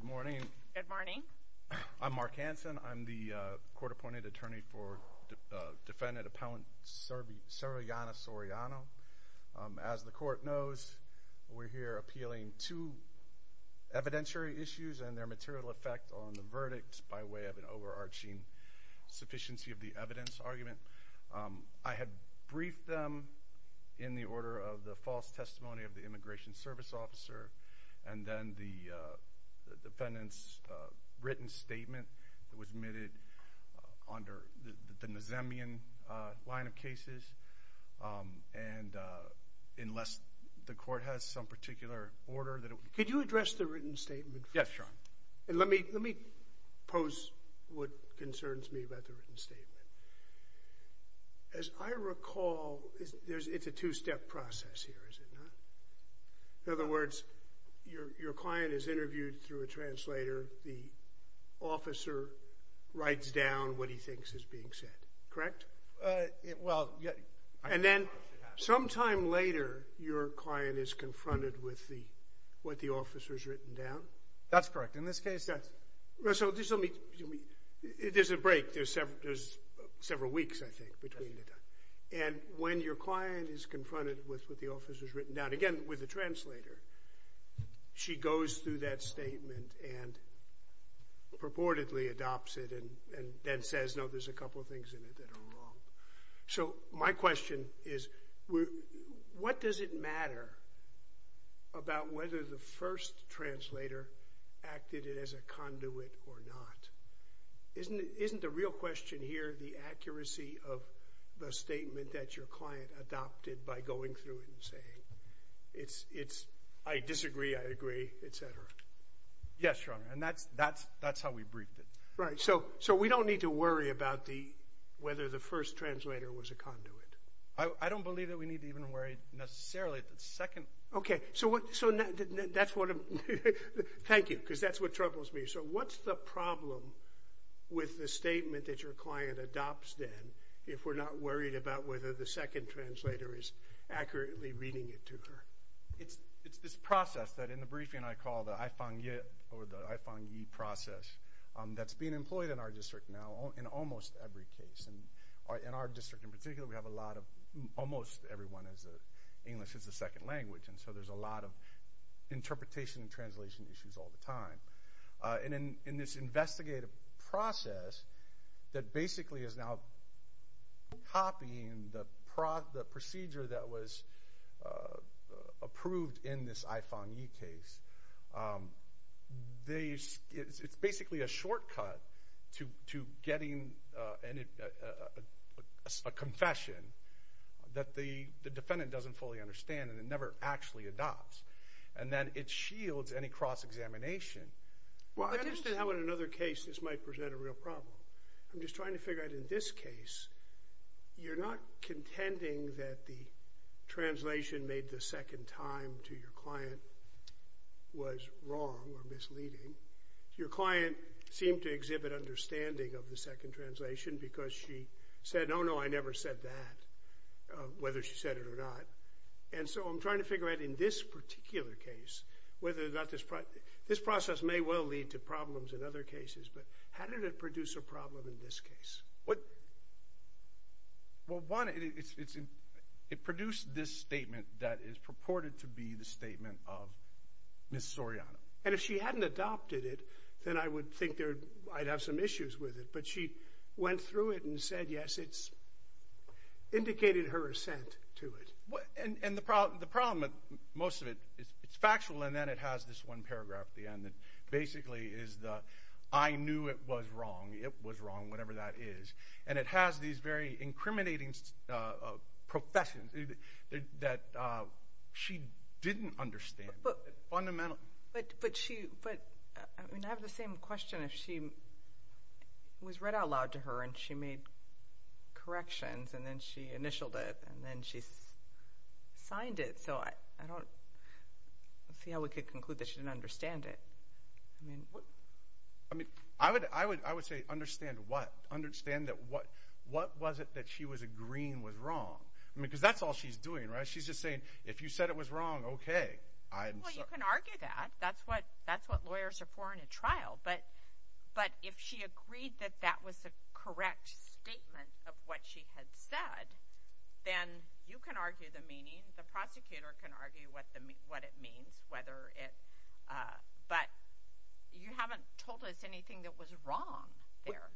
morning. Good morning. I'm Mark Hansen. I'm the court-appointed attorney for defendant appellant Soriano Soriano. As the court knows, we're here appealing two evidentiary issues and their material effect on the verdict by way of an overarching sufficiency of the evidence argument. I had briefed them in the order of the false testimony of the immigration service officer and then the defendant's written statement that was admitted under the Nazemian line of cases. And unless the court has some particular order that it would... Could you address the written statement? Yes, Your Honor. And let me pose what concerns me about the written statement. As I recall, it's a two-step process here, is it not? In other words, your client is interviewed through a translator. The officer writes down what he thinks is being said, correct? Yeah. And then sometime later, your client is confronted with what the officer's written down? That's correct. In this case... Yes. So just let me... There's a break. There's several weeks, I think, between the time. And when your client is confronted with what the officer's written down, again, with the translator, she goes through that statement and purportedly adopts it and then says, no, there's a couple of things in it that are wrong. So my question is, what does it matter about whether the first translator acted as a conduit or not? Isn't the real question here the accuracy of the statement that your client adopted by going through it and saying, it's I disagree, I agree, etc.? Yes, Your Honor, and that's how we briefed it. Right. So we don't need to worry about whether the first translator was a conduit. I don't believe that we need to even worry necessarily at the second. Okay. So that's what. Thank you, because that's what troubles me. So what's the problem with the statement that your client adopts then, if we're not worried about whether the second translator is accurately reading it to her? It's this process that in the briefing I call the Aifangyi or the Aifangyi process that's being employed in our district now in almost every case. And in our district in particular, we have a lot of, almost everyone is English is a second language, and so there's a lot of interpretation and translation issues all the time. And in this investigative process that basically is now copying the procedure that was approved in this Aifangyi case, it's basically a shortcut to getting a confession that the defendant doesn't fully understand and it never actually adopts. And then it shields any cross-examination. Well, I understand how in another case this might present a real problem. I'm just trying to figure out in this case, you're not contending that the translation made the second time to your client was wrong or misleading. Your client seemed to exhibit understanding of the second translation because she said, no, I never said that, whether she said it or not. And so I'm trying to figure out in this particular case whether or not this process may well lead to problems in other cases, but how did it produce a problem in this case? Well, one, it produced this statement that is purported to be the statement of Ms. Soriano. And if she hadn't adopted it, then I would think I'd have some issues with it. But she went through it and said, yes, it's indicated her assent to it. And the problem with most of it is it's factual, and then it has this one paragraph at the end that basically is the I knew it was wrong, whatever that is. And it has these very incriminating professions that she didn't understand. Fundamental. But I mean, I have the same question. If she was read out loud to her and she made corrections and then she initialed it and then she signed it, so I don't see how we could conclude that she didn't understand it. I would say understand what? Understand that what was it that she was agreeing was wrong? I mean, because that's all she's doing, right? She's just saying, if you said it was wrong, okay. Well, you can argue that. That's what lawyers are for in a trial. But if she agreed that that was a correct statement of what she had said, then you can argue the meaning. The prosecutor can argue what it means, whether it. But you haven't told us anything that was wrong there.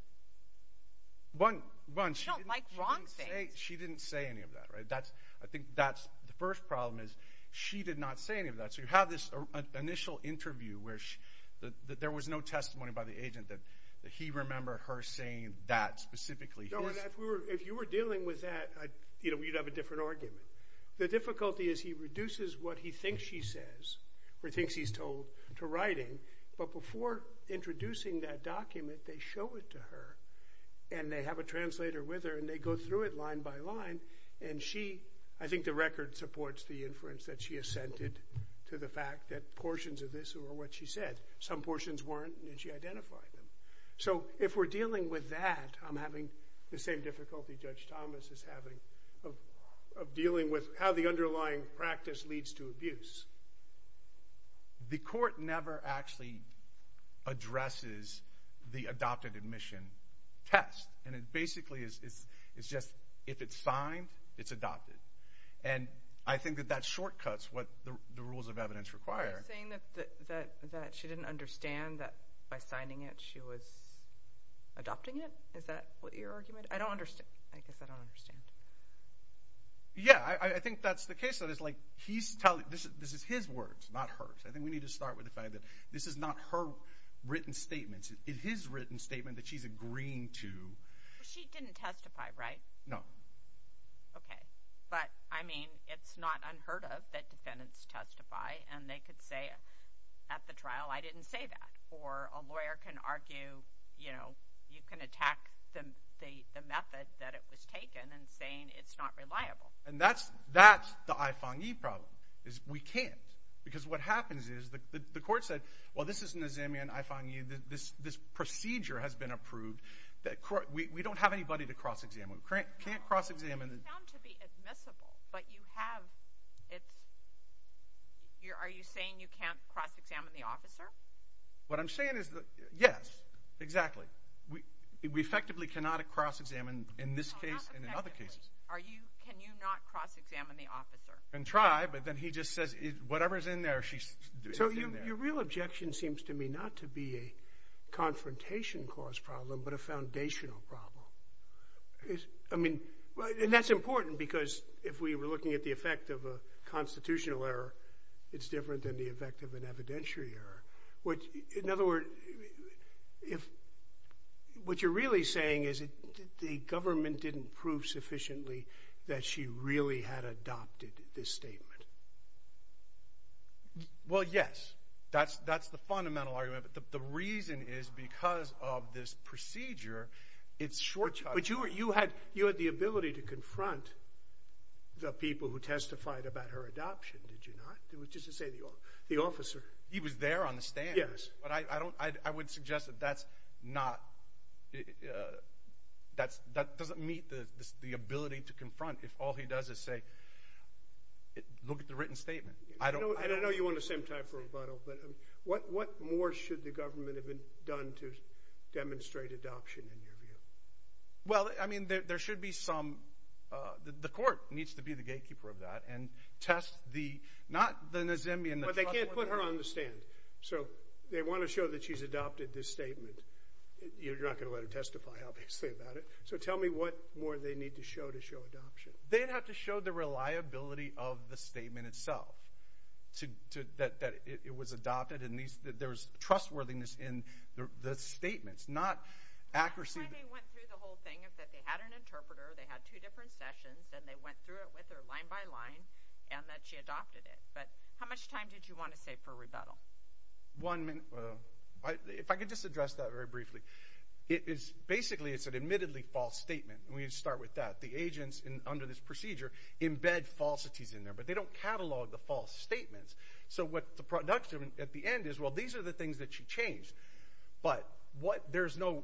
She don't like wrong things. She didn't say any of that, right? I think that's the first problem is she did not say any of that. So you have this initial interview where there was no testimony by the agent that he remembered her saying that specifically. No, if you were dealing with that, you'd have a different argument. The difficulty is he reduces what he thinks she says or thinks he's told to writing, but before introducing that document, they show it to her, and they have a translator with her, and they go through it line by line, and I think the record supports the inference that she assented to the fact that portions of this were what she said. Some portions weren't, and she identified them. So if we're dealing with that, I'm having the same difficulty Judge Thomas is having of dealing with how the underlying practice leads to abuse. The court never actually addresses the adopted admission test, and it basically is just if it's signed, it's adopted. And I think that shortcuts what the rules of evidence require. Are you saying that she didn't understand that by signing it she was adopting it? Is that what your argument? I don't understand. I guess I don't understand. Yeah, I think that's the case. That is like he's telling this is his words, not hers. I think we need to start with the fact that this is not her written statements. It's his written statement that she's agreeing to. She didn't testify, right? No. Okay. But, I mean, it's not unheard of that defendants testify, and they could say at the trial, I didn't say that. Or a lawyer can argue, you can attack the method that it was taken and saying it's not reliable. And that's the Ifang-Yi problem, is we can't. Because what happens is the court said, well, this is Nazemian Ifang-Yi. This procedure has been approved. That we don't have anybody to cross-examine. We can't cross-examine. It's found to be admissible, but are you saying you can't cross-examine the officer? What I'm saying is that, yes, exactly. We effectively cannot cross-examine in this case and in other cases. Can you not cross-examine the officer? Can try, but then he just says whatever's in there, she's in there. So your real objection seems to me not to be a confrontation clause problem, but a foundational problem. And that's important because if we were looking at the effect of a constitutional error, it's different than the effect of an evidentiary error. In other words, what you're really saying is that the government didn't prove sufficiently that she really had adopted this statement. Well, yes. That's the fundamental argument. But the reason is because of this procedure, it's shortcut. But you had the ability to confront the people who testified about her adoption, did you not? It was just to say the officer. He was there on the stand. Yes. But I would suggest that that's not that doesn't meet the ability to confront if all he does is say, look at the written statement. I don't know you want the same time for rebuttal, but what more should the government have done to demonstrate adoption in your view? Well, I mean, there should be some. The court needs to be the gatekeeper of that and test not the Nazemian. But they can't put her on the stand. So they want to show that she's adopted this statement. You're not going to let her testify, obviously, about it. So tell me what more they need to show adoption. They'd have to show the reliability of the statement itself, that it was adopted, and that there's trustworthiness in the statements, not accuracy. That's why they went through the whole thing of that they had an interpreter, they had 2 different sessions, and they went through it with her line by line, and that she adopted it. But how much time did you want to save for rebuttal? 1 minute. If I could just address that very briefly. It's an admittedly false statement, and we start with that. The agents, under this procedure, embed falsities in there, but they don't catalog the false statements. So what the production at the end is, well, these are the things that she changed, but there's no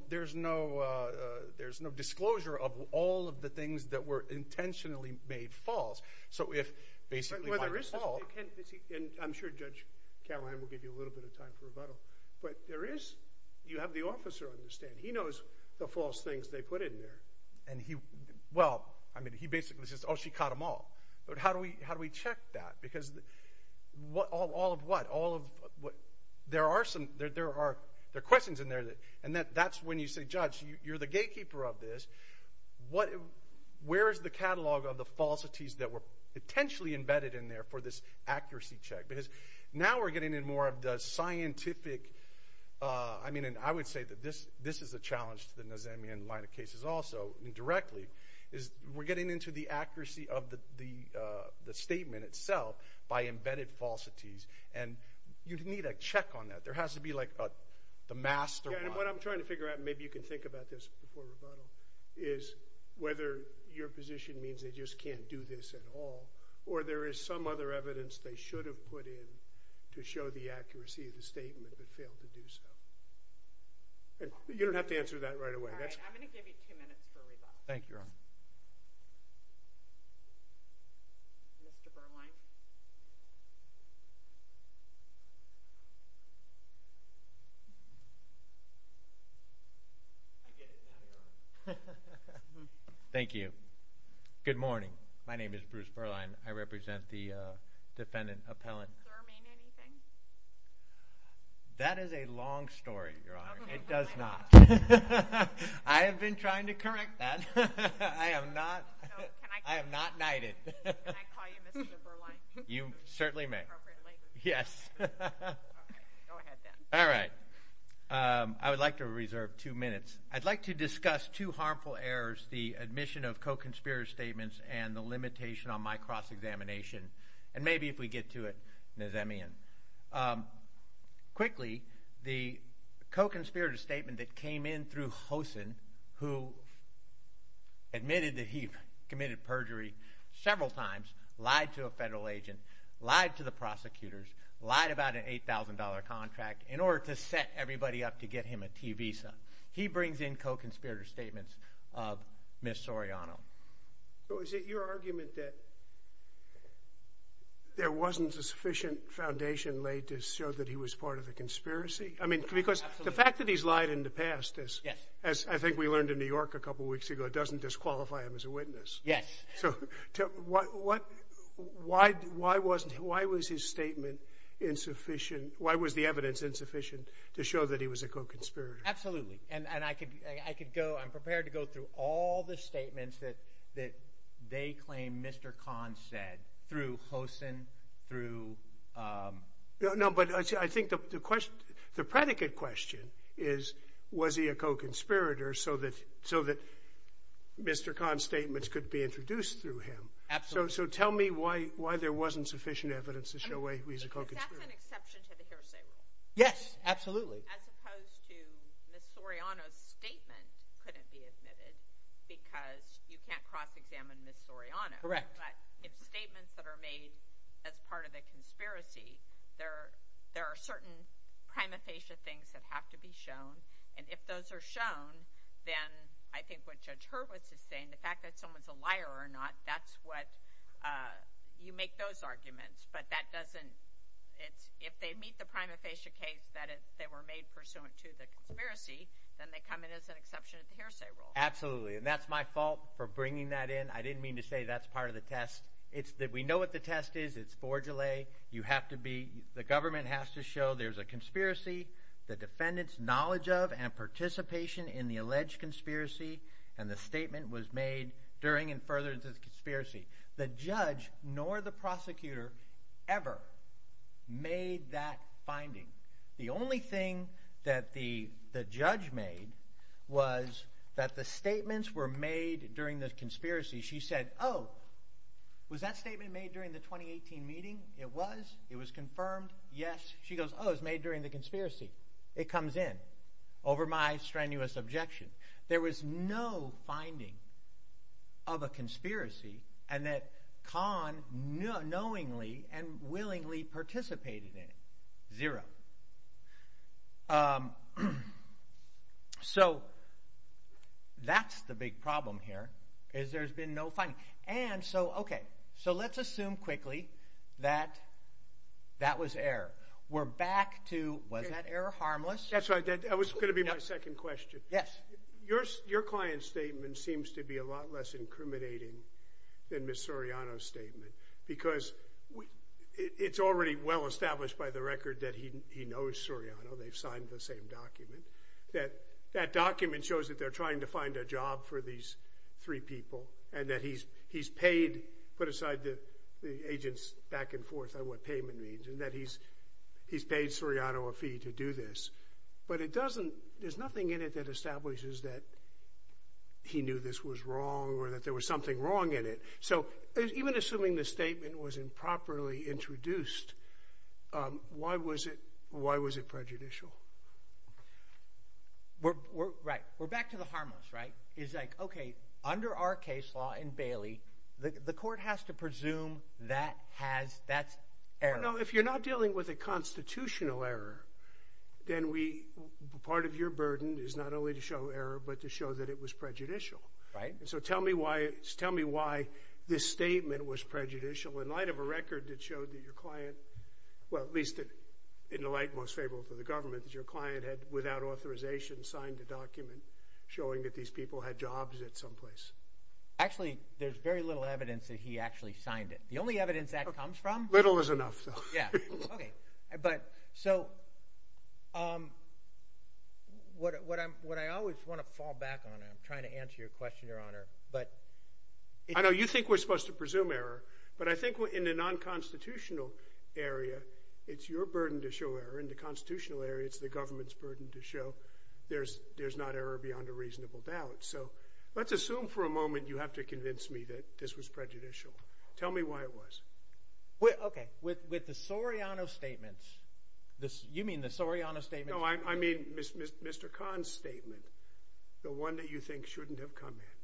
disclosure of all of the things that were intentionally made false. So if basically Well, by there is default. and I'm sure Judge Callahan will give you a little bit of time for rebuttal, but you have the officer on the stand. He knows the false things they put in there. And he basically says, "Oh, she caught them all." But how do we check that? Because all of what there are questions in there that's when you say, Judge, you're the gatekeeper of this. Where is the catalog of the falsities that were potentially embedded in there for this accuracy check? Because now we're getting in more of the scientific. And I would say that this is a challenge to the Nazemian line of cases also indirectly. Is we're getting into the accuracy of the statement itself by embedded falsities, and you need a check on that. There has to be like the master. Yeah, and what I'm trying to figure out, and maybe you can think about this before rebuttal, is whether your position means they just can't do this at all, or there is some other evidence they should have put in to show the accuracy of the statement but failed to do so. And you don't have to answer that right away. All right, I'm going to give you 2 minutes for rebuttal. Thank you, Your Honor. Mr. Berline. I get it now, Your Honor. Thank you. Good morning. My name is Bruce Berline. I represent the defendant appellant. Does sir mean anything? That is a long story, Your Honor. Okay. It does not. I have been trying to correct that. I am not. So I am not knighted. Can I call you Mr. Berline? You certainly may. Appropriately? Yes. Okay, go ahead then. All right. I would like to reserve 2 minutes. I'd like to discuss 2 harmful errors, the admission of co-conspirator statements and the limitation on my cross-examination, and maybe if we get to it, Nazemian. Quickly, the co-conspirator statement that came in through Hosen, who admitted that he committed perjury several times, lied to a federal agent, lied to the prosecutors, lied about an $8,000 contract in order to set everybody up to get him a T visa. He brings in co-conspirator statements of Ms. Soriano. So is it your argument that there wasn't a sufficient foundation laid to show that he was part of the conspiracy? I mean, because Absolutely. The fact that he's lied in the past, Yes. as I think we learned in New York a couple of weeks ago, doesn't disqualify him as a witness. Yes. So why was his statement insufficient? Why was the evidence insufficient to show that he was a co-conspirator? Absolutely. And I could go, I'm prepared to go through all the statements that they claim Mr. Khan said through Hosen, through... No, but I think the predicate question is, was he a co-conspirator so that Mr. Khan's statements could be introduced through him? Absolutely. So tell me why there wasn't sufficient evidence to show why he's a co-conspirator. That's an exception to the hearsay rule. Yes, absolutely. As opposed to Ms. Soriano's statement couldn't be admitted because you can't cross-examine Ms. Soriano. Correct. But if statements that are made as part of the conspiracy, there are certain prima facie things that have to be shown. And if those are shown, then I think what Judge Hurwitz is saying, the fact that someone's a liar or not, that's what you make those arguments. But that doesn't, if they meet the prima facie case that they were made pursuant to the conspiracy, then they come in as an exception to the hearsay rule. Absolutely. And that's my fault for bringing that in. I didn't mean to say that's part of the test. It's that we know what the test is. It's Forgelet. The government has to show there's a conspiracy, the defendant's knowledge of and participation in the alleged conspiracy, and the statement was made during and further into the conspiracy. The judge nor the prosecutor ever made that finding. The only thing that the judge made was that the statements were made during the conspiracy. She said, oh, was that statement made during the 2018 meeting? It was. It was confirmed. Yes. She goes, oh, it was made during the conspiracy. It comes in over my strenuous objection. There was no finding of a conspiracy and that Khan knowingly and willingly participated in it. Zero. So that's the big problem here, is there's been no finding. And so, okay, So let's assume quickly that was error. We're back to, was that error harmless? That's right. That was going to be my second question. Yes. Your client's statement seems to be a lot less incriminating than Ms. Soriano's statement, because it's already well established by the record that he knows Soriano. They've signed the same document. That document shows that they're trying to find a job for these 3 people, and that he's paid, put aside the agents back and forth on what payment means, and that he's paid Soriano a fee to do this. But there's nothing in it that establishes that he knew this was wrong or that there was something wrong in it. So even assuming the statement was improperly introduced, why was it prejudicial? We're back to the harmless, right? It's like, okay, under our case law in Bailey, the court has to presume that's error. No, if you're not dealing with a constitutional error, then part of your burden is not only to show error, but to show that it was prejudicial. Right. And so tell me why this statement was prejudicial in light of a record that showed that your client, well, at least in the light most favorable to the government, that your client had, without authorization, signed a document showing that these people had jobs at some place. Actually, there's very little evidence that he actually signed it. The only evidence that comes from... Little is enough, though. Yeah. Okay. But so what I always want to fall back on, I'm trying to answer your question, Your Honor, but... I know you think we're supposed to presume error, but I think in the non-constitutional area, it's your burden to show error. In the constitutional area, it's the government's burden to show there's not error beyond a reasonable doubt. So let's assume for a moment you have to convince me that this was prejudicial. Tell me why it was. Okay. With the Soriano statements, you mean the Soriano statements? No, I mean Mr. Kahn's statement, the one that you think shouldn't have come in.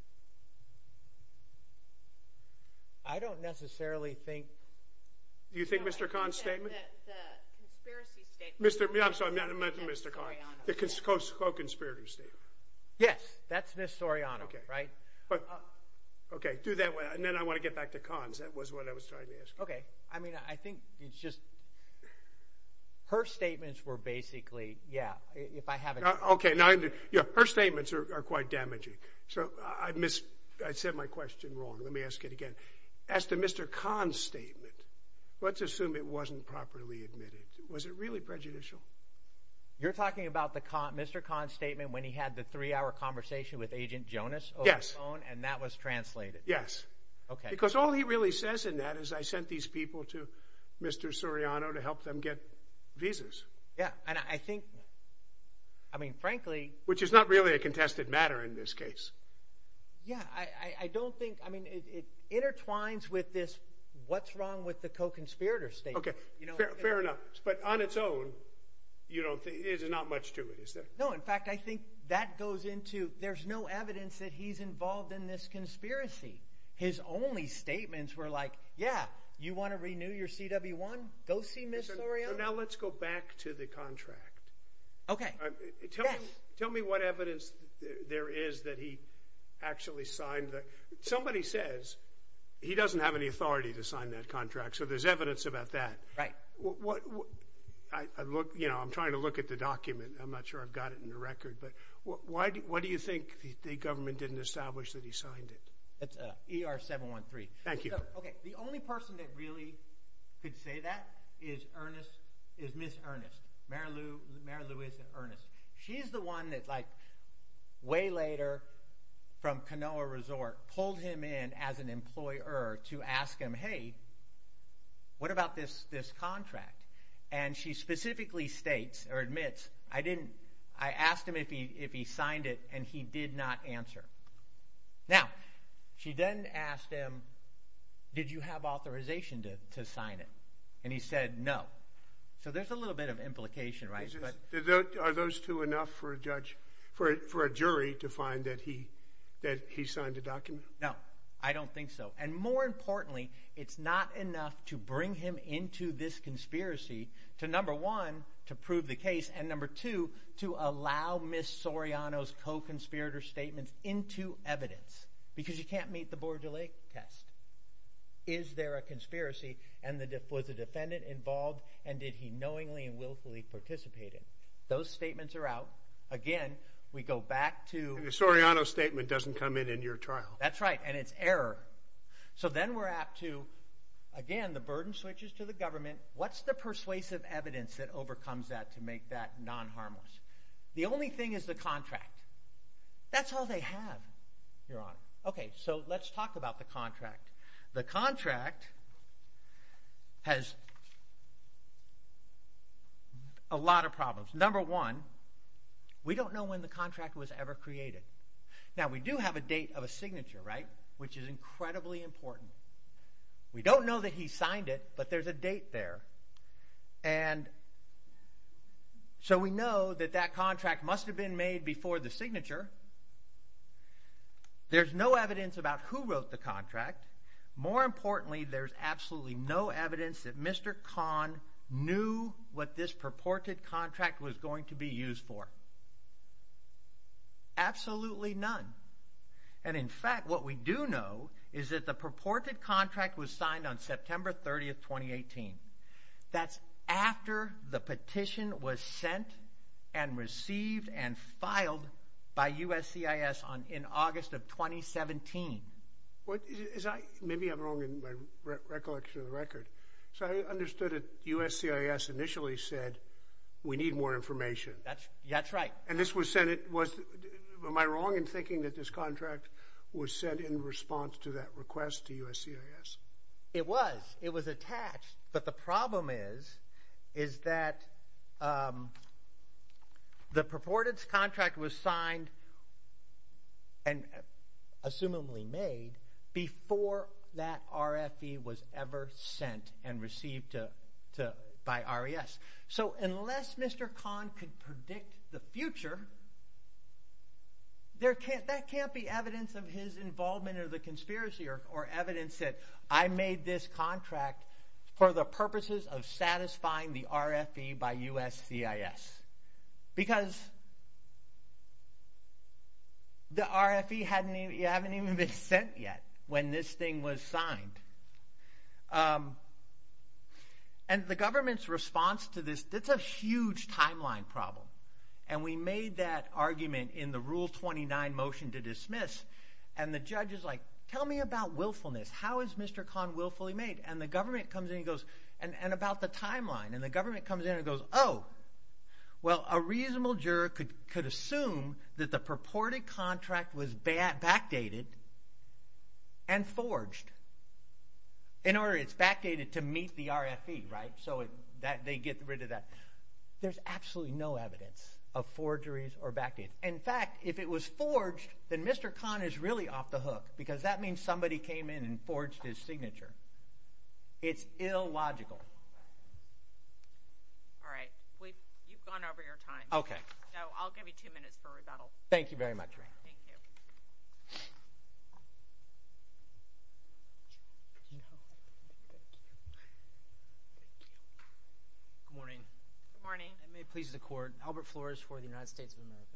I don't necessarily think... Do you think Mr. Kahn's statement? The conspiracy statement... I'm sorry, I meant Mr. Kahn. The co-conspirator statement. Yes, that's Ms. Soriano, right? But, okay, do that way, and then I want to get back to Kahn's. That was what I was trying to ask you. Okay. I mean, I think it's just... Her statements were basically, if I haven't... Okay, now, her statements are quite damaging. So I said my question wrong. Let me ask it again. As to Mr. Kahn's statement, let's assume it wasn't properly admitted. Was it really prejudicial? You're talking about Mr. Kahn's statement when he had the 3-hour conversation with Agent Jonas over the phone, and that was translated? Yes. Okay. Because all he really says in that is, I sent these people to Mr. Soriano to help them get visas. Yeah, and I think, I mean, frankly... Which is not really a contested matter in this case. Yeah, I don't think, I mean, it intertwines with this, what's wrong with the co-conspirator statement. Okay, fair enough. But on its own, you don't think, there's not much to it, is there? No, in fact, I think that goes into, there's no evidence that he's involved in this conspiracy. His only statements were like, yeah, you want to renew your CW1? Go see Ms. Soriano. So now let's go back to the contract. Okay. Tell me what evidence there is that he actually signed the... Somebody says he doesn't have any authority to sign that contract, so there's evidence about that. Right. I'm trying to look at the document. I'm not sure I've got it in the record, but why do you think the government didn't establish that he signed it? It's ER 713. Thank you. So, okay, the only person that really could say that is Miss Ernest, Mary Louise Ernest. She's the one that, like, way later from Kanoa Resort pulled him in as an employer to ask him, hey, what about this contract? And she specifically states or admits, I asked him if he signed it, and he did not answer. Now, she then asked him, did you have authorization to sign it? And he said no. So there's a little bit of implication, right? Are those two enough for a judge, for a jury to find that he signed a document? No, I don't think so. And more importantly, it's not enough to bring him into this conspiracy to, number one, to prove the case, and number two, to allow Ms. Soriano's co-conspirator statements into evidence, because you can't meet the Bourgeois test. is there a conspiracy, and was the defendant involved, and did he knowingly and willfully participate in? Those statements are out. Again, we go back to... And the Soriano statement doesn't come in your trial. That's right, and it's error. So then we're apt to, again, the burden switches to the government. What's the persuasive evidence that overcomes that to make that non-harmless? The only thing is the contract. That's all they have, Your Honor. Okay, so let's talk about the contract. The contract has a lot of problems. Number one, we don't know when the contract was ever created. Now, we do have a date of a signature, right, which is incredibly important. We don't know that he signed it, but there's a date there. And so we know that that contract must have been made before the signature. There's no evidence about who wrote the contract. More importantly, there's absolutely no evidence that Mr. Kahn knew what this purported contract was going to be used for. Absolutely none. And in fact, what we do know is that the purported contract was signed on September 30th, 2018. That's after the petition was sent and received and filed by USCIS in August of 2017. Maybe I'm wrong in my recollection of the record. So I understood that USCIS initially said, we need more information. That's right. And this was sent, am I wrong in thinking that this contract was sent in response to that request to USCIS? It was. It was attached. But the problem is that the purported contract was signed and assumably made before that RFE was ever sent and received by RES. So unless Mr. Kahn could predict the future, that can't be evidence of his involvement in the conspiracy or evidence that I made this contract for the purposes of satisfying the RFE by USCIS. Because the RFE hadn't even been sent yet when this thing was signed. And the government's response to this, that's a huge timeline problem. And we made that argument in the Rule 29 motion to dismiss. And the judge is like, tell me about willfulness. How is Mr. Kahn willfully made? And the government comes in and goes, and about the timeline. And the government comes in and goes, oh, well, a reasonable juror could assume that the purported contract was backdated and forged. In order, it's backdated to meet the RFE, right? So that they get rid of that. There's absolutely no evidence of forgeries or backdates. In fact, if it was forged, then Mr. Kahn is really off the hook because that means somebody came in and forged his signature. It's illogical. All right. You've gone over your time. Okay. So I'll give you 2 minutes for rebuttal. Thank you very much, Ray. Thank you. Good morning. Good morning. I may please the court. Albert Flores for the United States of America.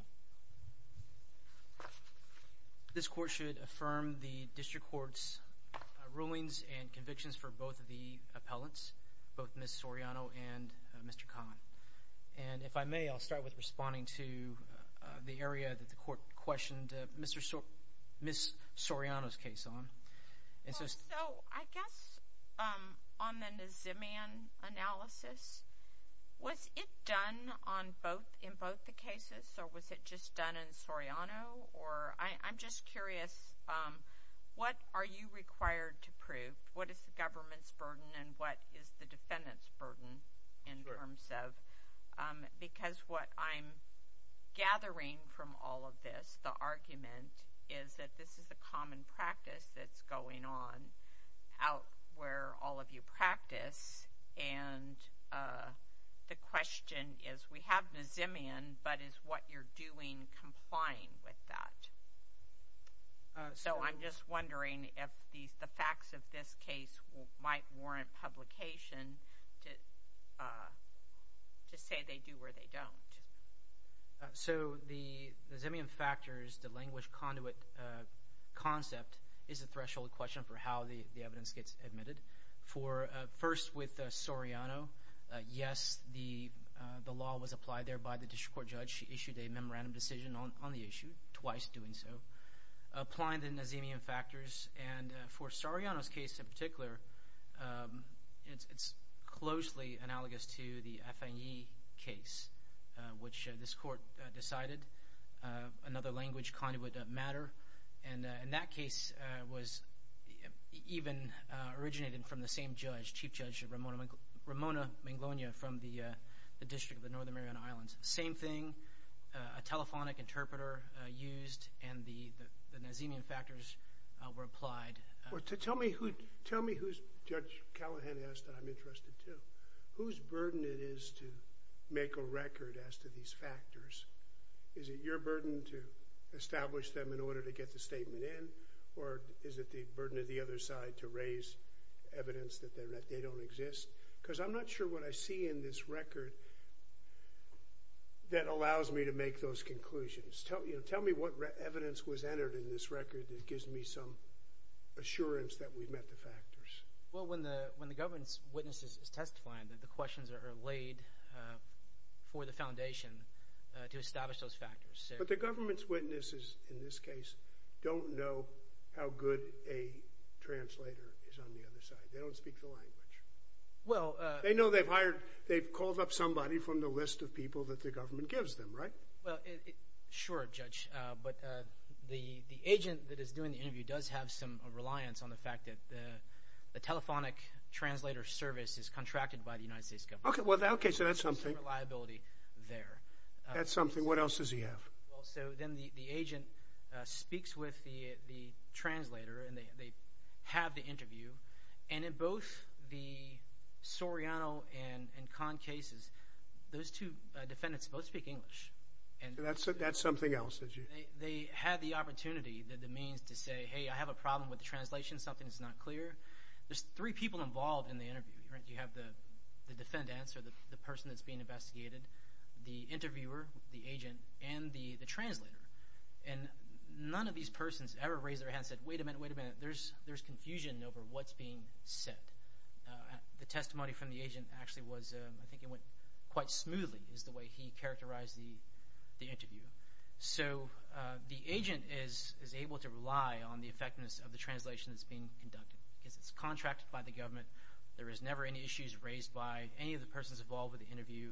This court should affirm the district court's rulings and convictions for both of the appellants, both Ms. Soriano and Mr. Kahn. And if I may, I'll start with responding to the area that the court questioned Ms. Soriano's case on. And so I guess on the Nazemian analysis, was it done in both the cases, or was it just done in Soriano? Or I'm just curious, what are you required to prove? What is the government's burden, and what is the defendant's burden in terms of? Because what I'm gathering from all of this, the argument, is that this is a common practice that's going on out where all of you practice, and the question is, we have Nazemian, but is what you're doing complying with that? So I'm just wondering if the facts of this case might warrant publication to say they do or they don't. So the Nazemian factors, the language conduit concept, is a threshold question for how the evidence gets admitted. First with Soriano, yes, the law was applied there by the district court judge. She issued a memorandum decision on the issue, twice doing so, applying the Nazemian factors. And for Soriano's case in particular, it's closely analogous to the Affanyi case, which this court decided another language conduit matter. And in that case was even originated from the same judge, Chief Judge Ramona Manglonia from the District of the Northern Mariana Islands. Same thing, a telephonic interpreter used, and the Nazemian factors were applied. Well, tell me who's Judge Callahan asked that I'm interested too. Whose burden it is to make a record as to these factors? Is it your burden to establish them in order to get the statement in, or is it the burden of the other side to raise evidence that they don't exist? Because I'm not sure what I see in this record that allows me to make those conclusions. Tell me what evidence was entered in this record that gives me some assurance that we've met the factors. Well, when the government's witness is testifying, the questions are laid for the foundation to establish those factors. So, but the government's witnesses, in this case, don't know how good a translator is on the other side. They don't speak the language. Well, they know they've called up somebody from the list of people that the government gives them, right? Well, sure, Judge, but the agent that is doing the interview does have some reliance on the fact that the telephonic translator service is contracted by the United States government. Okay, so that's something. Some reliability there. That's something. What else does he have? Well, so then the agent speaks with the translator, and they have the interview. And in both the Soriano and Khan cases, those two defendants both speak English. And so that's something else. They had the opportunity, the means to say, hey, I have a problem with the translation, something is not clear. There's three people involved in the interview. Right? You have the defendants, or the person that's being investigated, the interviewer, the agent, and the translator. And none of these persons ever raised their hand and said, wait a minute, there's confusion over what's being said. The testimony from the agent actually was, I think it went quite smoothly, is the way he characterized the interview. So the agent is able to rely on the effectiveness of the translation that's being conducted, because it's contracted by the government. There is never any issues raised by any of the persons involved with the interview.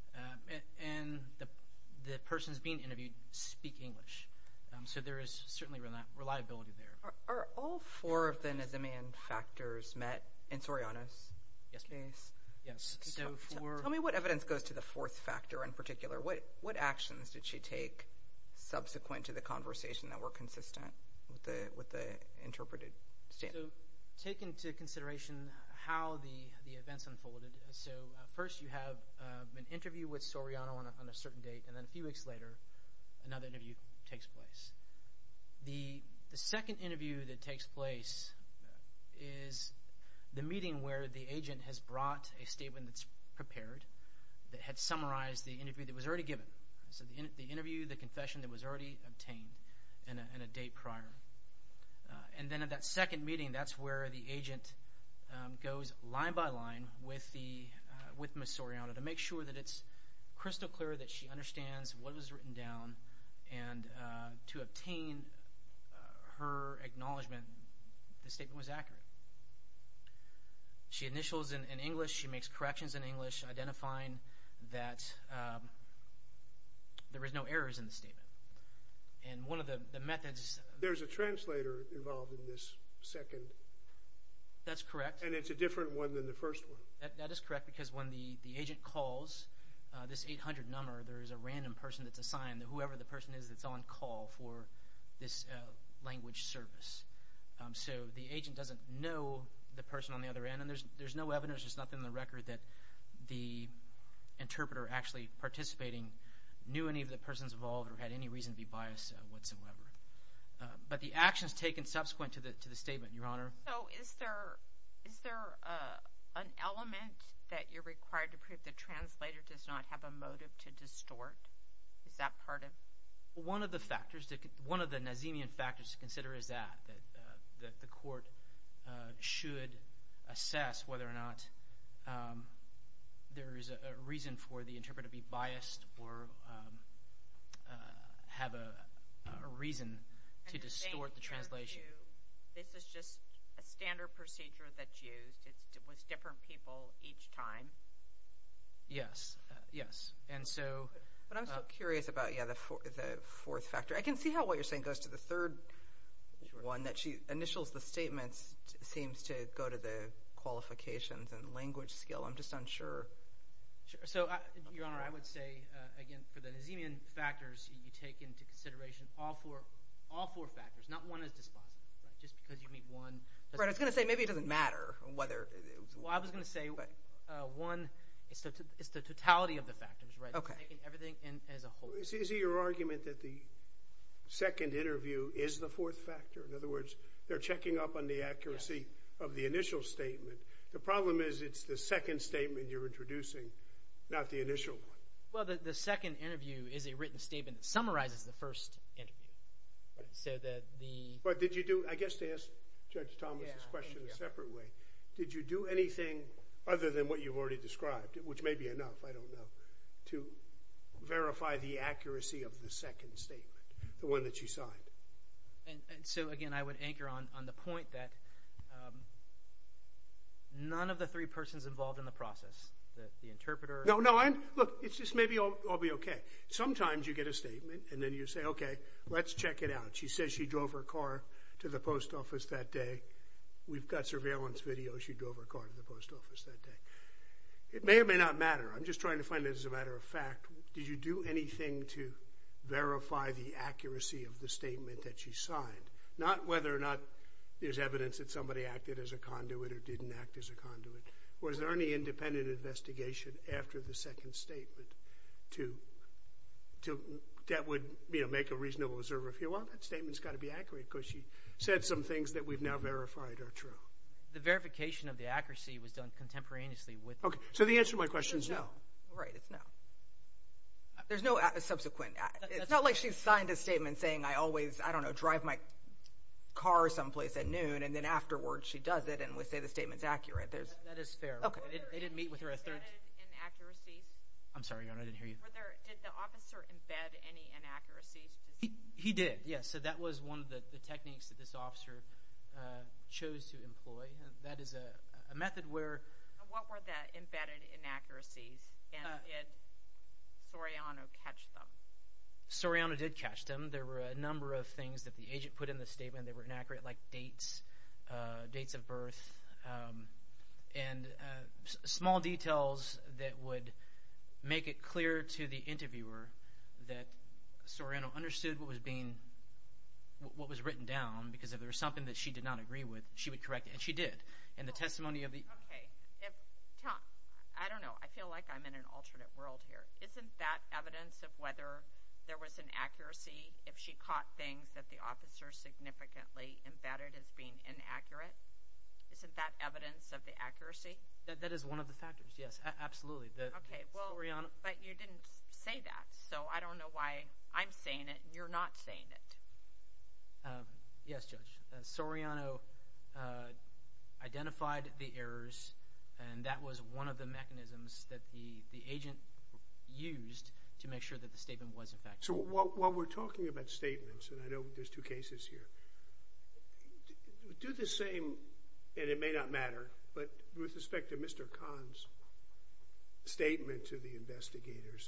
And the persons being interviewed speak English. So there is certainly reliability there. Are all four of the Nazemian factors met in Soriano's case? Yes. So tell me what evidence goes to the fourth factor in particular. What actions did she take subsequent to the conversation that were consistent with the interpreted statement? So take into consideration how the events unfolded. So first you have an interview with Soriano on a certain date, and then a few weeks later another interview takes place. The second interview that takes place is the meeting where the agent has brought a statement that's prepared that had summarized the interview that was already given. So the interview, the confession that was already obtained in a date prior. And then at that second meeting, that's where the agent goes line by line with Ms. Soriano to make sure that it's crystal clear that she understands what was written down, and to obtain her acknowledgement the statement was accurate. She initials in English. She makes corrections in English, identifying that there was no errors in the statement. And one of the methods... There's a translator involved in this second. That's correct. And it's a different one than the first one. That is correct, because when the agent calls this 800 number, there is a random person that's assigned, whoever the person is that's on call for this language service. So the agent doesn't know the person on the other end, and there's no evidence, there's nothing in the record that the interpreter actually participating knew any of the persons involved or had any reason to be biased whatsoever. But the actions taken subsequent to the statement, Your Honor. So is there an element that you're required to prove the translator does not have a motive to distort? Is that part of? One of the factors, one of the Nazemian factors to consider is that that the court should assess whether or not there is a reason for the interpreter to be biased or have a reason to distort the translation. This is just a standard procedure that's used. It was different people each time. Yes, yes. And so... But I'm still curious about, the fourth factor. I can see how what you're saying goes to the third one, that she initials the statements seems to go to the qualifications and language skill. I'm just unsure. Sure. So, Your Honor, I would say, again, for the Nazemian factors, you take into consideration all four factors. Not one is dispositive, right? Just because you meet one... Right, I was going to say maybe it doesn't matter whether... Well, I was going to say, one, it's the totality of the factors, right? Okay. Taking everything in as a whole. Is it your argument that the second interview is the fourth factor? In other words, they're checking up on the accuracy of the initial statement. The problem is it's the second statement you're introducing, not the initial one. Well, the second interview is a written statement that summarizes the first interview. Right? So that the... But did you do, I guess to ask Judge Thomas's question a separate way, did you do anything other than what you've already described, which may be enough, I don't know, to verify the accuracy of the second statement, the one that you signed? And so, again, I would anchor on the point that none of the three persons involved in the process, the interpreter... No, look, it's just maybe I'll be okay. Sometimes you get a statement, and then you say, okay, let's check it out. She says she drove her car to the post office that day. We've got surveillance video. She drove her car to the post office that day. It may or may not matter. I'm just trying to find it as a matter of fact. Did you do anything to verify the accuracy of the statement that she signed? Not whether or not there's evidence that somebody acted as a conduit or didn't act as a conduit. Was there any independent investigation after the second statement that would make a reasonable observer feel, well, that statement's got to be accurate because she said some things that we've now verified are true? The verification of the accuracy was done contemporaneously with... Okay, so the answer to my question is no. Right, it's no. There's no subsequent... It's not like she signed a statement saying, I always, drive my car someplace at noon, and then afterwards she does it, and we say the statement's accurate. That is fair. Okay. They didn't meet with her a third... Inaccuracies? I'm sorry, Your Honor, I didn't hear you. Did the officer embed any inaccuracies? He did, yes. So that was one of the techniques that this officer chose to employ. That is a method where... What were the embedded inaccuracies, and did Soriano catch them? Soriano did catch them. There were a number of things that the agent put in the statement that were inaccurate, like dates of birth, and small details that would make it clear to the interviewer that Soriano understood what was written down, because if there was something that she did not agree with, she would correct it, and she did. And the testimony of the... Okay. I don't know. I feel like I'm in an alternate world here. Isn't that evidence of whether there was an accuracy if she caught things that the officer significantly embedded as being inaccurate? Isn't that evidence of the accuracy? That is one of the factors, yes, absolutely. Okay, well, but you didn't say that, so I don't know why I'm saying it and you're not saying it. Yes, Judge. Soriano identified the errors, and that was one of the mechanisms that the agent used to make sure that the statement was in fact... So while we're talking about statements, and I know there's two cases here, do the same, and it may not matter, but with respect to Mr. Khan's statement to the investigators,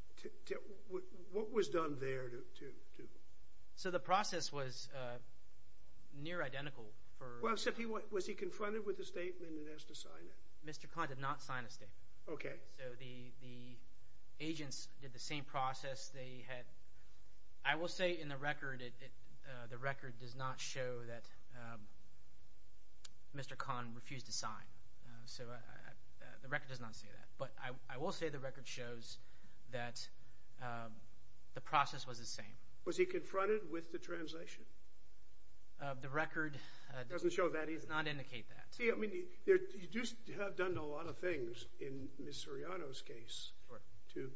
what was done there to... So the process was near identical for... Well, except was he confronted with the statement and asked to sign it? Mr. Khan did not sign a statement. Okay. So the agents did the same process. They had... I will say in the record, the record does not show that Mr. Khan refused to sign. So the record does not say that. But I will say the record shows that the process was the same. Was he confronted with the translation? The record doesn't show that either. Does not indicate that. See, I mean, you do have done a lot of things in Ms. Soriano's case to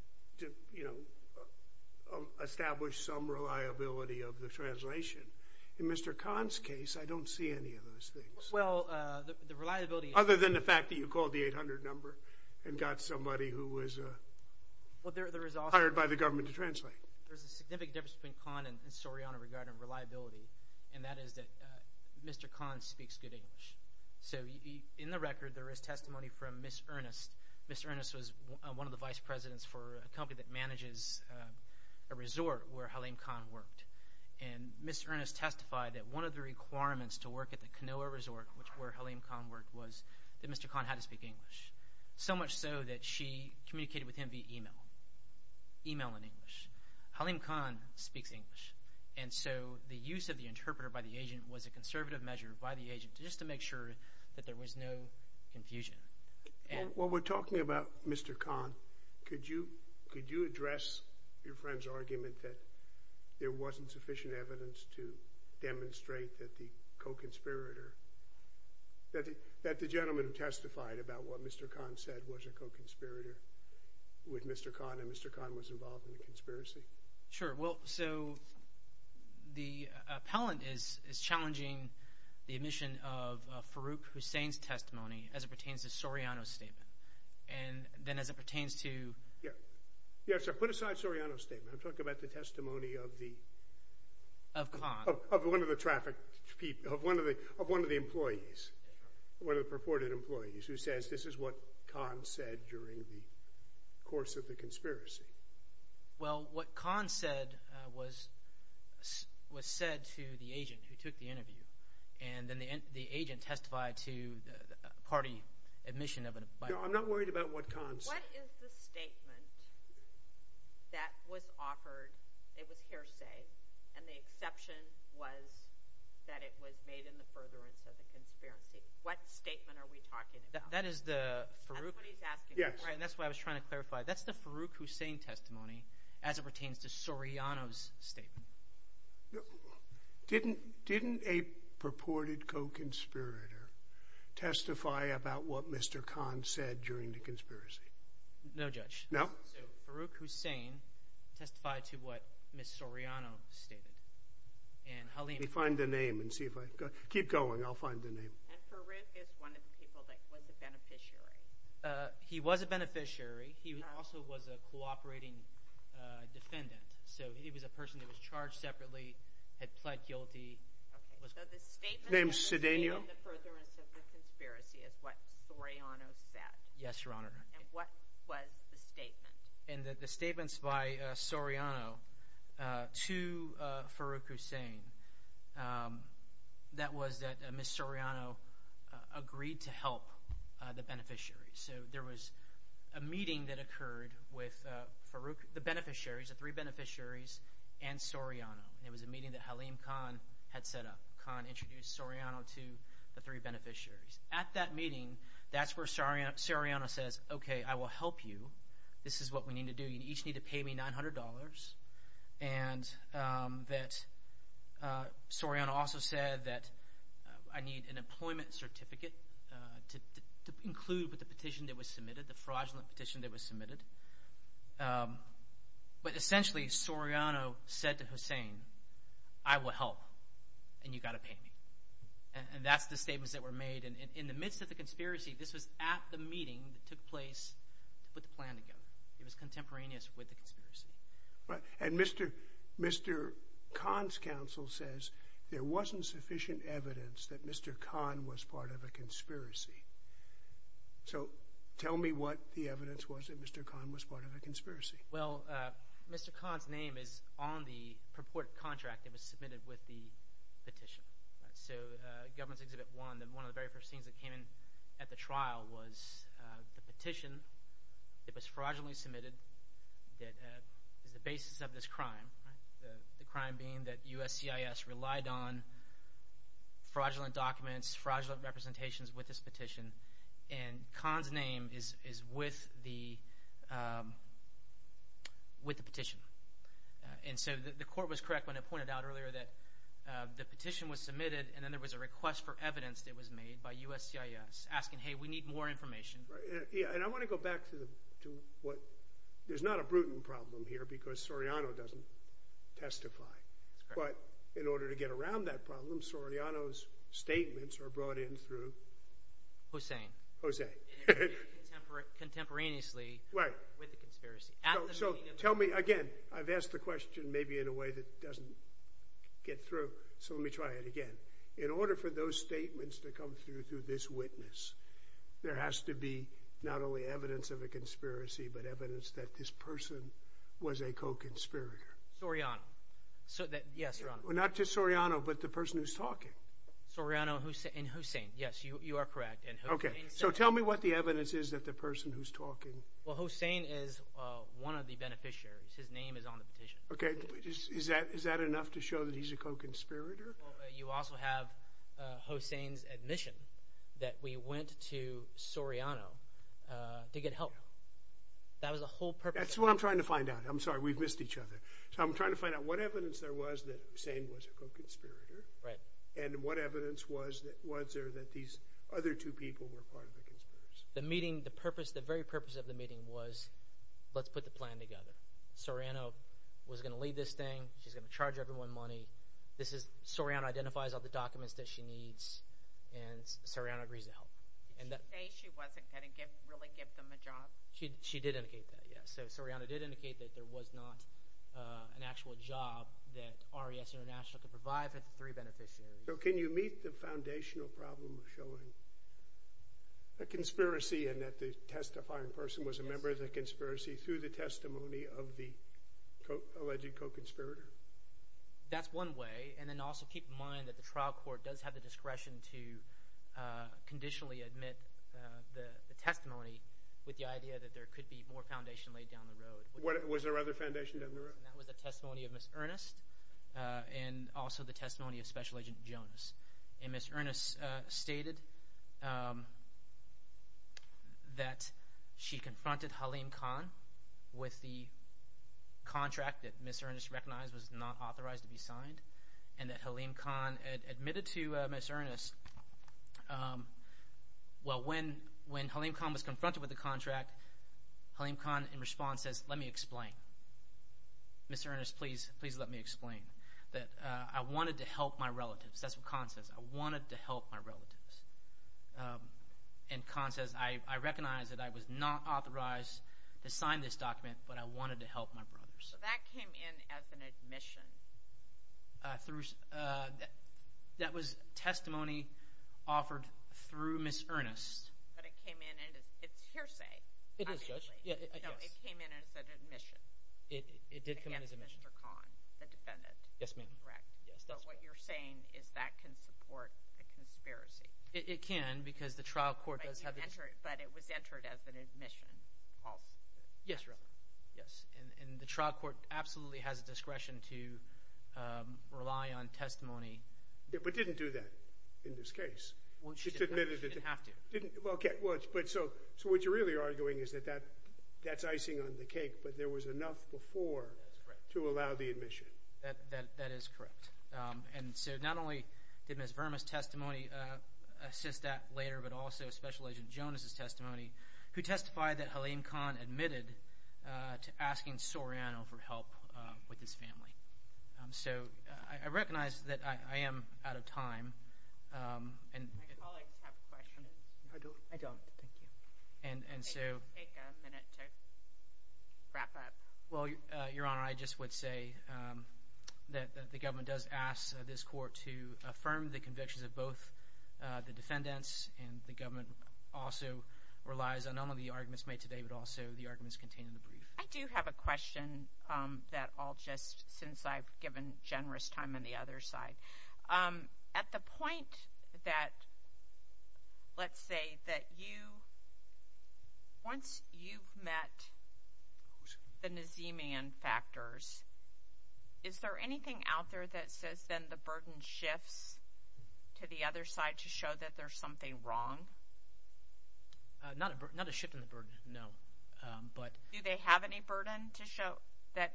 establish some reliability of the translation. In Mr. Khan's case, I don't see any of those things. Well, the reliability issue. Other than the fact that you called the 800 number and got somebody who was Well, there is also hired by the government to translate. there's a significant difference between Khan and Soriano regarding reliability, and that is that Mr. Khan speaks good English. So in the record, there is testimony from Miss Ernest. Miss Ernest was one of the vice presidents for a company that manages a resort where Halim Khan worked. And Miss Ernest testified that one of the requirements to work at the Kanoa Resort, where Halim Khan worked, was that Mr. Khan had to speak English. So much so that she communicated with him via email in English. Halim Khan speaks English. And so the use of the interpreter by the agent was a conservative measure by the agent just to make sure that there was no confusion. Well, we're talking about Mr. Khan. Could you address your friend's argument that there wasn't sufficient evidence to demonstrate that the co-conspirator, that the gentleman who testified about what Mr. Khan said was a co-conspirator with Mr. Khan, and Mr. Khan was involved in the conspiracy? Sure. Well, so the appellant is challenging the admission of Farouk Hussein's testimony as it pertains to Soriano's statement. And then as it pertains to... Yeah, so put aside Soriano's statement. I'm talking about the testimony of the... Of Khan. Of one of the traffic people, of one of the employees, one of the purported employees, who says this is what Khan said during the course of the conspiracy. Well, what Khan said was said to the agent who took the interview, and then the agent testified to the party admission of it. No, I'm not worried about what Khan said. What is the statement that was offered? It was hearsay, and the exception was that it was made in the furtherance of the conspiracy. What statement are we talking about? That is the Farouk... That's what he's asking. Yes. Right, and that's why I was trying to clarify. That's the Farouk Hussein testimony as it pertains to Soriano's statement. Didn't a purported co-conspirator testify about what Mr. Khan said during the conspiracy? No, Judge. No? So Farouk Hussein testified to what Ms. Soriano stated. And Halim... Let me find the name and see if I... Keep going, I'll find the name. And Farouk is one of the people that was a beneficiary. He was a beneficiary. He also was a cooperating defendant. So he was a person that was charged separately, had pled guilty. Okay, so the statement Name's that was made Cedeno? in the furtherance of the conspiracy is what Soriano said. Yes, Your Honor. And what was the statement? And the statements by Soriano to Farouk Hussein, that was that Ms. Soriano agreed to help the beneficiaries. So there was a meeting that occurred with Farouk, the beneficiaries, the three beneficiaries, and Soriano. And it was a meeting that Halim Khan had set up. Khan introduced Soriano to the three beneficiaries. At that meeting, that's where Soriano says, okay, I will help you. This is what we need to do. You each need to pay me $900. And that Soriano also said that I need an employment certificate to include with the petition that was submitted, the fraudulent petition that was submitted. But essentially, Soriano said to Hussein, I will help, and you got to pay me. And that's the statements that were made. And in the midst of the conspiracy, this was at the meeting that took place to put the plan together. It was contemporaneous with the conspiracy. Right. And Mr. Khan's counsel says there wasn't sufficient evidence that Mr. Khan was part of a conspiracy. So tell me what the evidence was that Mr. Khan was part of a conspiracy. Well, Mr. Khan's name is on the purported contract that was submitted with the petition. Right? So Government's Exhibit 1, one of the very first things that came in at the trial was the petition that was fraudulently submitted that is the basis of this crime. Right? The crime being that USCIS relied on fraudulent documents, fraudulent representations with this petition, and Khan's name is with the petition. And so the court was correct when it pointed out earlier that the petition was submitted, and then there was a request for evidence that was made by USCIS asking, hey, we need more information. Right. Yeah, and I want to go back to what there's not a Bruton problem here because Soriano doesn't testify. That's correct. But in order to get around that problem, Soriano's statements are brought in through Hossein. Jose. Contemporaneously Right. with the conspiracy. So tell me, again, I've asked the question maybe in a way that doesn't get through, so let me try it again. In order for those statements to come through this witness, there has to be not only evidence of a conspiracy, but evidence that this person was a co-conspirator. Soriano. Yes, Your Honor. Well, not just Soriano, but the person who's talking. Soriano and Hussein. Yes, you are correct. And Hussein Okay, so tell me what the evidence is that the person who's talking. Well, Hussein is one of the beneficiaries. His name is on the petition. Okay, is that enough to show that he's a co-conspirator? Well, you also have Hussein's admission that we went to Soriano to get help. That was the whole purpose. That's what I'm trying to find out. I'm sorry, we've missed each other. So I'm trying to find out what evidence there was that Hussein was a co-conspirator. Right. And what evidence was there that these other two people were part of the conspiracy? The meeting, the very purpose of the meeting was, let's put the plan together. Soriano was going to lead this thing. She's going to charge everyone money. Soriano identifies all the documents that she needs, and Soriano agrees to help. Did she say she wasn't going to really give them a job? She did indicate that, yes. So Soriano did indicate that there was not an actual job that RES International could provide for the three beneficiaries. So can you meet the foundational problem of showing a conspiracy and that the testifying person was a member of the conspiracy through the testimony of the alleged co-conspirator? That's one way, and then also keep in mind that the trial court does have the discretion to conditionally admit the testimony with the idea that there could be more foundation laid down the road. Was there other foundation down the road? And that was the testimony of Ms. Ernest and also the testimony of Special Agent Jonas. And Ms. Ernest stated that she confronted Halim Khan with the contract that Ms. Ernest recognized was not authorized to be signed, and that Halim Khan admitted to Ms. Ernest, when Halim Khan was confronted with the contract, Halim Khan in response says, "Let me explain. Ms. Ernest, please let me explain that I wanted to help my relatives." That's what Khan says. I wanted to help my relatives. And Khan says, I recognize that I was not authorized to sign this document, but I wanted to help my brothers. So that came in as an admission. That was testimony offered through Ms. Ernest. But it came in and it's hearsay. It is, Judge. Yeah, it came in as an admission. It did come in as an admission. Against Mr. Khan, the defendant. Yes, ma'am. Correct. Yes, but that's what you're saying is that can support a conspiracy. It can, because the trial court does have the... But it was entered as an admission also. Yes, Your Honor. Yes. And the trial court absolutely has a discretion to rely on testimony. Yeah, but didn't do that in this case. Well, she didn't have to. Okay, but so what you're really arguing is that's icing on the cake, but there was enough before to allow the admission. That is correct. And so not only did Ms. Verma's testimony assist that later, but also Special Agent Jonas' testimony, who testified that Halim Khan admitted to asking Soriano for help with his family. So I recognize that I am out of time. And my colleagues have questions. I don't. Thank you. And so... Take a minute to wrap up. Well, Your Honor, I just would say that the government does ask this court to affirm the convictions of both the defendants, and the government also relies on not only the arguments made today, but also the arguments contained in the brief. I do have a question that I'll just, since I've given generous time on the other side. At the point that, let's say that once you've met the Nazemian factors, is there anything out there that says then the burden shifts to the other side to show that there's something wrong? Not a shift in the burden, no. But do they have any burden to show that?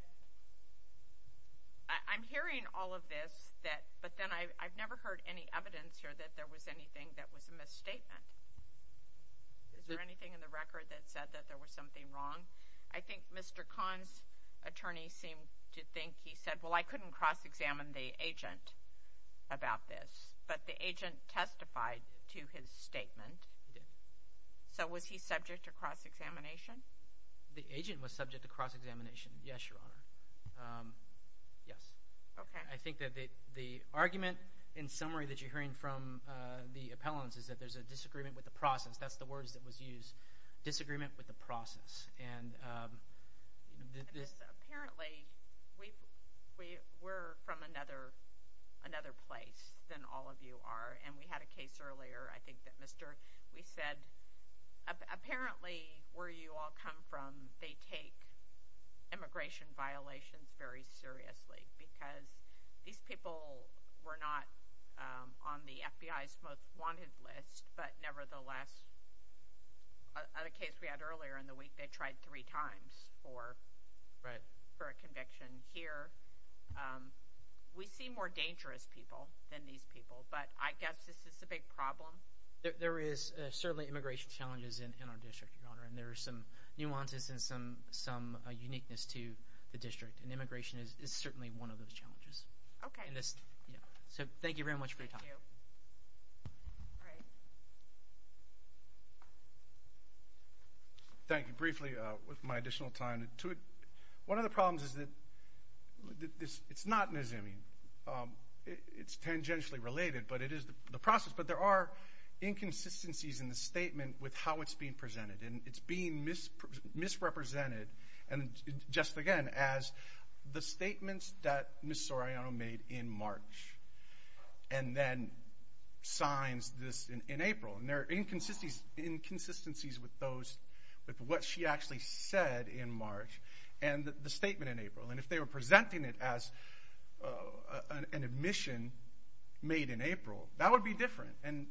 I'm hearing all of this, but then I've never heard any evidence here that there was anything that was a misstatement. Is there anything in the record that said that there was something wrong? I think Mr. Khan's attorney seemed to think, he said, well, I couldn't cross-examine the agent about this, but the agent testified to his statement. He did. So was he subject to cross-examination? The agent was subject to cross-examination, yes, Your Honor. Yes. Okay. I think that the argument in summary that you're hearing from the appellants is that there's a disagreement with the process. That's the words that was used, disagreement with the process. And apparently we're from another place than all of you are, and we had a case earlier, I think that we said, apparently where you all come from, they take immigration violations very seriously, because these people were not on the FBI's most wanted list, but nevertheless, on a case we had earlier in the week, they tried 3 times for a conviction. Here, we see more dangerous people than these people, but I guess this is a big problem. There is certainly immigration challenges in our district, Your Honor, and there are some nuances and some uniqueness to the district, and immigration is certainly one of those challenges. Okay. So thank you very much for your time. Thank you. All right. Thank you. Briefly, with my additional time, one of the problems is that it's not Nazemian. It's tangentially related, but it is the process. But there are inconsistencies in the statement with how it's being presented, and it's being misrepresented. And just again, as the statements that Ms. Soriano made in March, and then signs this in April, and there are inconsistencies with those, with what she actually said in March, and the statement in April. And if they were presenting it as an admission made in April, that would be different.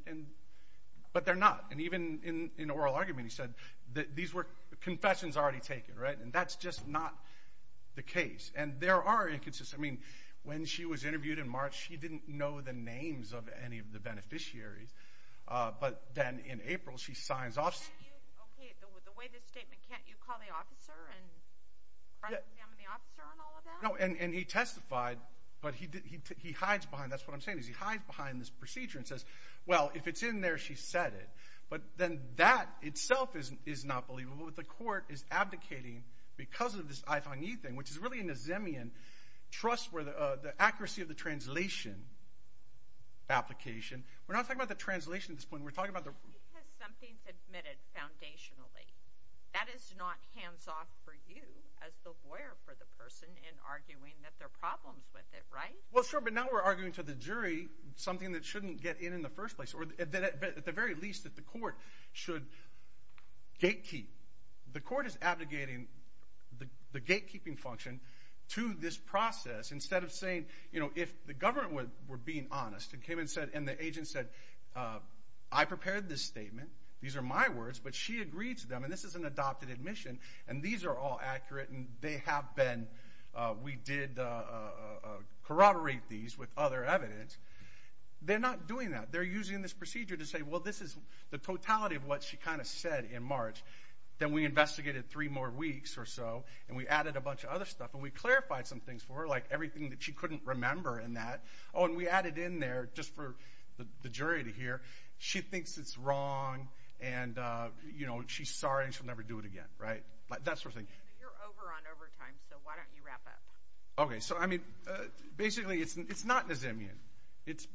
But they're not. And even in oral argument, he said that these were confessions already taken, right? And that's just not the case. And there are inconsistencies. I mean, when she was interviewed in March, she didn't know the names of any of the beneficiaries. But then in April, she signs off. The way this statement, can't you call the officer and cross-examine the officer on all of that? No, and he testified, but he hides behind, that's what I'm saying, is he hides behind this procedure and says, well, if it's in there, she said it. But then that itself is not believable. But the court is abdicating because of this I-5-E thing, which is really a Nazemian trust where the accuracy of the translation application. We're not talking about the translation at this point. We're talking about because something's admitted foundationally, that is not hands-off for you as the lawyer for the person in arguing that there are problems with it, right? Well, sure, but now we're arguing to the jury something that shouldn't get in the first place, or that at the very least that the court should gatekeep. The court is abdicating the gatekeeping function to this process instead of saying, if the government were being honest and came and said, and the agent said, I prepared this statement, these are my words, but she agreed to them, and this is an adopted admission, and these are all accurate, and they have been, we did corroborate these with other evidence. They're not doing that. They're using this procedure to say, well, this is the totality of what she kind of said in March. Then we investigated 3 more weeks or so, and we added a bunch of other stuff, and we clarified some things for her, like everything that she couldn't remember in that. Oh, and we added in there, just for the jury to hear, she thinks it's wrong, and, she's sorry, and she'll never do it again, right? Like that sort of thing. You're over on overtime, so why don't you wrap up? Okay, so, I mean, basically, it's not Nazemian. It's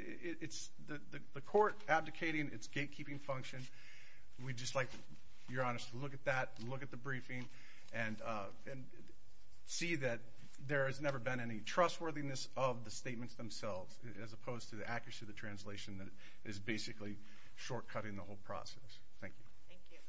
the court abdicating its gatekeeping function. We'd just like Your Honor to look at that, look at the briefing, and see that there has never been any trustworthiness of the statements themselves, as opposed to the accuracy of the translation that is basically shortcutting the whole process. Thank you. Thank you.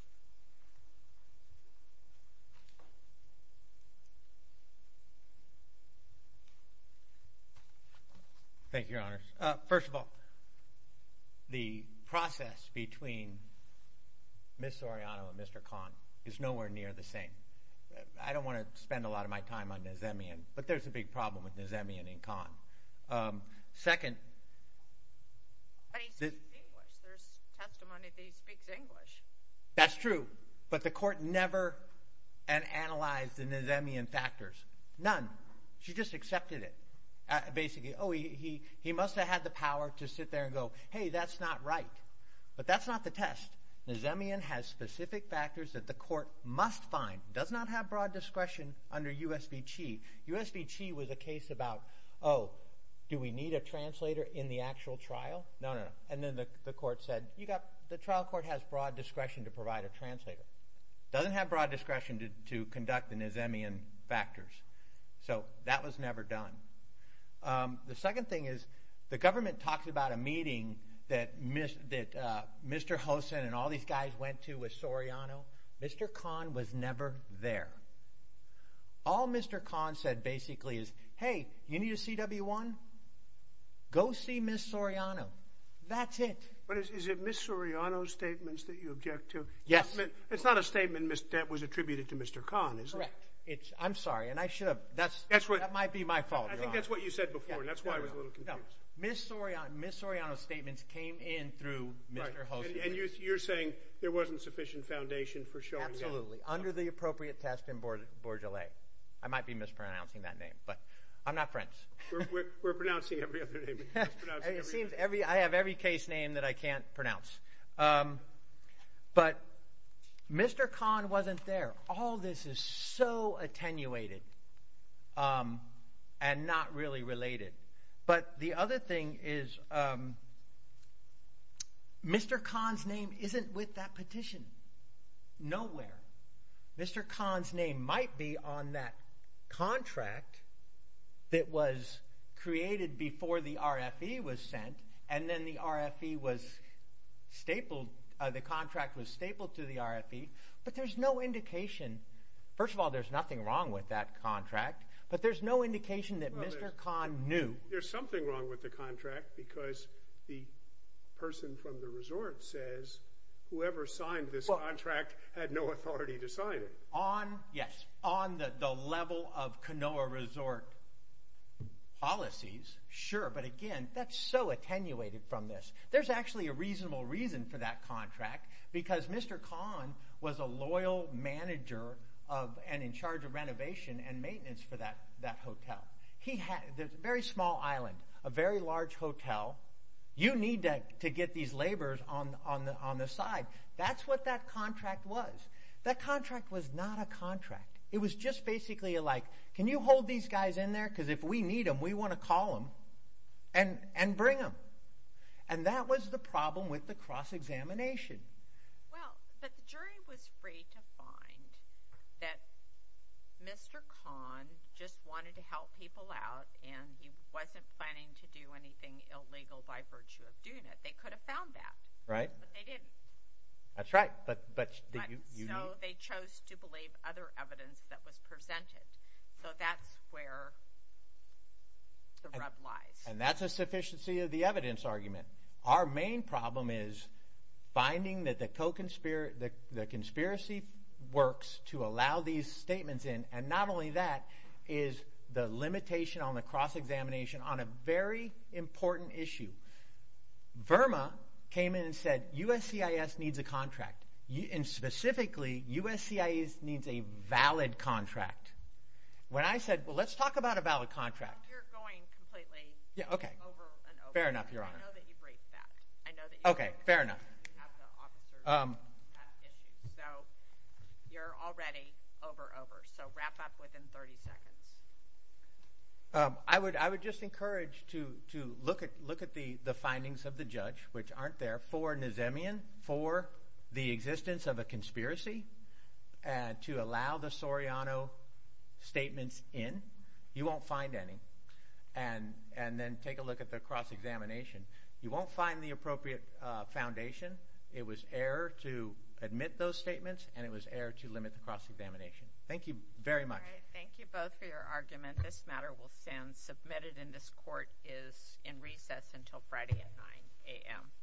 Thank you, Your Honors. First of all, the process between Ms. Soriano and Mr. Khan is nowhere near the same. I don't want to spend a lot of my time on Nazemian, but there's a big problem with Nazemian and Khan. Second, but he speaks English. There's testimony that he speaks English. That's true, but the court never and analyzed the Nizamian factors. None. She just accepted it. Basically, he must have had the power to sit there and go, hey, that's not right. But that's not the test. Nizamian has specific factors that the court must find. Does not have broad discretion under U.S. v. Chi. U.S. v. Chi was a case about, do we need a translator in the actual trial? No. And then the court said, the trial court has broad discretion to provide a translator. Doesn't have broad discretion to conduct the Nizamian factors. So that was never done. The second thing is the government talks about a meeting that Mr. Hosen and all these guys went to with Soriano. Mr. Khan was never there. All Mr. Khan said basically is, hey, you need a CW1? Go see Miss Soriano. That's it. But is it Miss Soriano's statements that you object to? Yes. It's not a statement that was attributed to Mr. Khan, is it? Correct. I'm sorry, and I should have. That might be my fault. I think that's what you said before, and that's why I was a little confused. No. Miss Soriano's statements came in through Mr. Hosen. And you're saying there wasn't sufficient foundation for showing that? Absolutely. Under the appropriate test in Bourgeois. I might be mispronouncing that name, but I'm not French. We're pronouncing every other name. It seems I have every case name that I can't pronounce. But Mr. Khan wasn't there. All this is so attenuated and not really related. But the other thing is Mr. Khan's name isn't with that petition. Nowhere. Mr. Khan's name might be on that contract that was created before the RFE was sent, and then the RFE was stapled, the contract was stapled to the RFE, but there's no indication. First of all, there's nothing wrong with that contract, but there's no indication that Mr. Khan knew. There's something wrong with the contract because the person from the resort says whoever signed this contract had no authority to sign it. On the level of Kanoa Resort policies, sure, but again, that's so attenuated from this. There's actually a reasonable reason for that contract because Mr. Khan was a loyal manager and in charge of renovation and maintenance for that hotel. There's a very small island, a very large hotel. You need to get these laborers on the side. That's what that contract was. That contract was not a contract. It was just basically like, can you hold these guys in there? Because if we need them, we want to call them and bring them. And that was the problem with the cross-examination. Well, but the jury was free to find that Mr. Khan just wanted to help people out and he wasn't planning to do anything illegal by virtue of doing it. They could have found that. Right. But they didn't. That's right. So they chose to believe other evidence that was presented. So that's where the rub lies. And that's a sufficiency of the evidence argument. Our main problem is finding that the conspiracy works to allow these statements in, and not only that, is the limitation on the cross-examination on a very important issue. Verma came in and said, USCIS needs a contract. And specifically, USCIS needs a valid contract. When I said, well, let's talk about a valid contract. You're going completely over and over. Fair enough, Your Honor. I know that you briefed that. Okay, fair enough. Have the officers have issues. So you're already over. So wrap up within 30 seconds. I would just encourage to look at the findings of the judge, which aren't there, for Nizamian, for the existence of a conspiracy, to allow the Soriano statements in. You won't find any. And then take a look at the cross-examination. You won't find the appropriate foundation. It was error to admit those statements, and it was error to limit the cross-examination. Thank you very much. All right, thank you both for your argument. This matter will stand submitted, and this court is in recess until Friday at 9 a.m.